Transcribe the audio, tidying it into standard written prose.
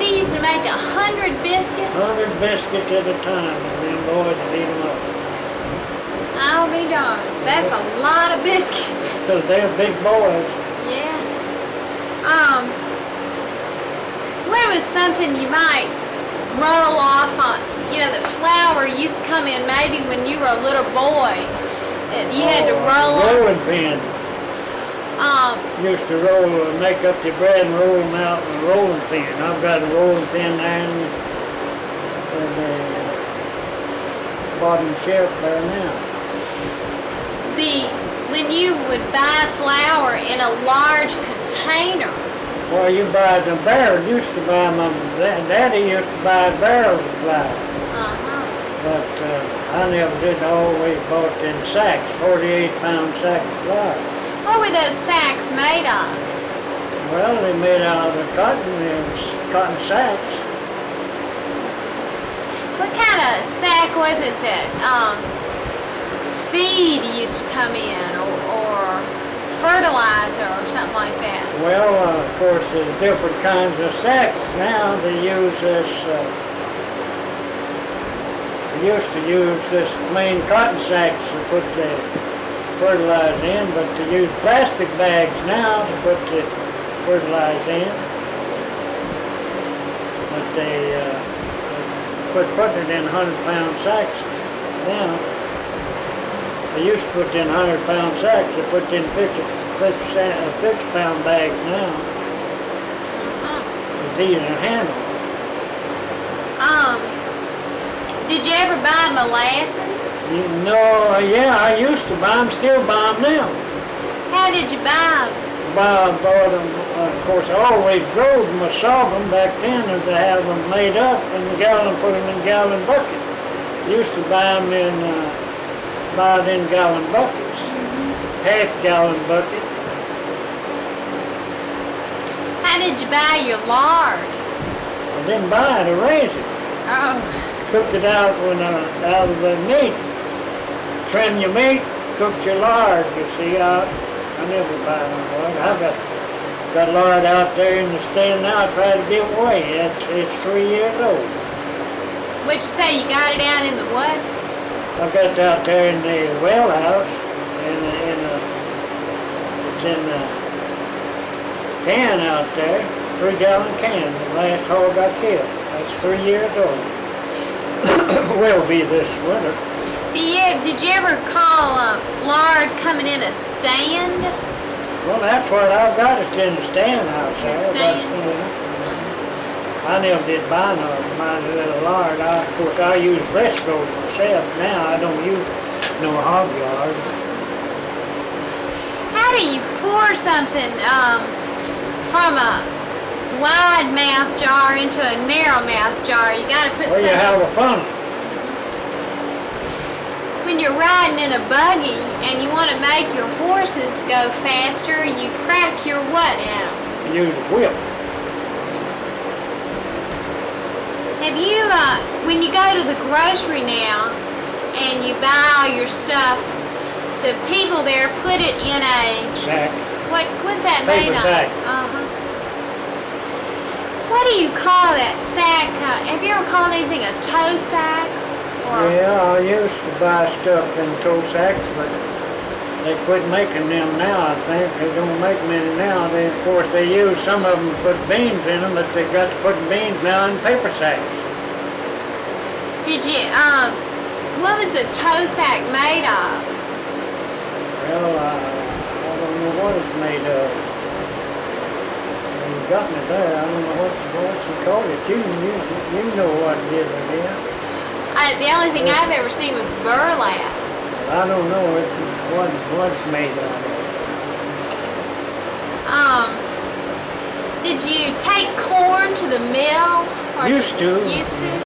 you used to make 100 biscuits? 100 biscuits at a time, and them boys would eat them up. I'll be darned. That's a lot of biscuits. Because they're big boys. Yeah. What was something you might roll off on? You know, that flour used to come in maybe when you were a little boy. You had to roll off. Rolling pin. Used to make up your bread and roll them out in a rolling pin. I've got a rolling pin there in the bottom shelf there now. When you would buy flour in a large container. Well, you buy the barrel. Used to buy Daddy used to buy barrels of flour. But I never did. I always bought in sacks, 48-pound sacks of flour. What were those sacks made of? Well, they made out of the cotton sacks. What kind of sack was it that feed used to come in, or fertilizer, or something like that? Well, of course, there's different kinds of sacks now. They use this. They used to use this plain cotton sacks to put the fertilizer in, but to use plastic bags now to put the fertilizer in. But they putting it in 100-pound sacks now. They used to put in 100-pound sacks. They put in 50-pound bags now. It's easier to handle. Did you ever buy molasses? No, yeah, I used to buy them. Still buy them now. How did you buy them? Bought them. Of course, I always drove them. I saw them back then, and to have them made up in put them in gallon buckets. Used to buy them in gallon buckets, half-gallon buckets. How did you buy your lard? I didn't buy it, I raised it. Oh. Cooked it out out of the meat. Trim your meat, cooked your lard. You see, I never buy no lard. I've got lard out there in the stand now. I try to give away. It's 3 years old. What'd you say? You got it out in the what? I got it out there in the well house. It's in the can out there. 3-gallon can. The last hog I killed. That's 3 years old. Will be this winter. Did you ever call lard coming in a stand? Well, that's what I've got. It's in the stand out there. I never did buy my little lard. Of course, I use Fresco myself now. I don't use no hog lard. How do you pour something from a wide mouth jar into a narrow mouth jar? You got to put. Well, you have a funnel. When you're riding in a buggy and you want to make your horses go faster, you crack your what out? Use a whip. Have you, when you go to the grocery now and you buy all your stuff, the people there put it in a sack. What's that Paper made of? sack. What do you call that sack? Have you ever called anything a tow sack? Yeah, I used to buy stuff in tow sacks, but they quit making them now, I think. They don't make many now. Of course, they use some of them to put beans in them, but they got to put beans now in paper sacks. Did you, what was a tow sack made of? Well, I don't know what it's made of. You got me there. I don't know what you call it. You know what it is, I guess. The only thing I've ever seen was burlap. I don't know what's made of it. Did you take corn to the mill? Used to. Used to?